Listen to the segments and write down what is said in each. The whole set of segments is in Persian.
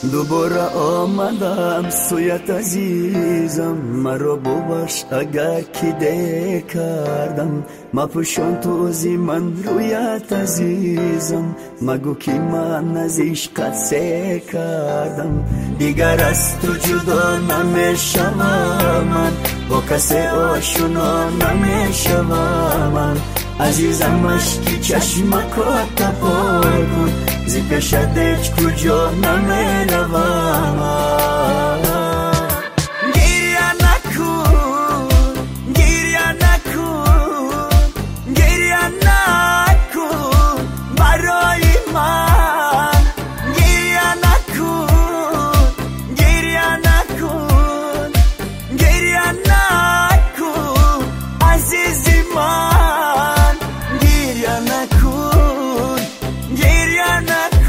دوباره آمدم سویت عزیزم، مرا ببخش اگر کیده کردم. مپوشان توزی من رویت عزیزم، مگو که من از عشقت سه کردم. دیگر از تو جدا نمیشم من، با کسی آشنا نمیشم من. عزیزم اشکی چشمکات پار کن، زی پیشت هیچ کجا نمیروم. گریه نکن، گریه نکن، گریه نکن برای من. گریه نکن، گریه نکن، گریه نکن عزیزی من. گریه نکن، گریه نکن.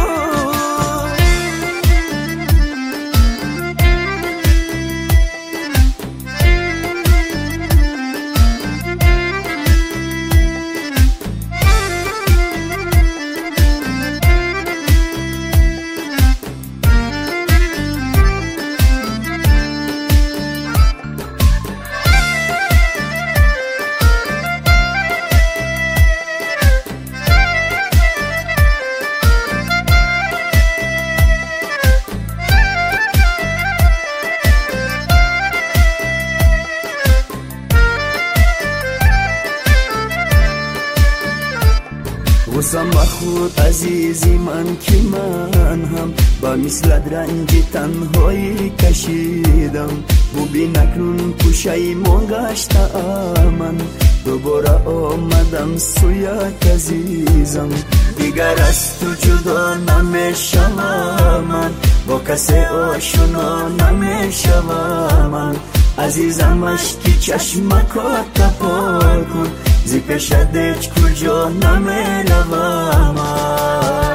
وسم خود عزیزی من که من هم با مثلت رنج تنهایی کشیدم. ببین اکنون پشیمان گشتم من، دوباره آمدم سویت عزیزم. دیگر از تو جدا نمیشم من، با کسی آشنا نمیشم من. عزیزم اشکی چشمکات پار کن، زی پیشت هیچ کجا نمیروم.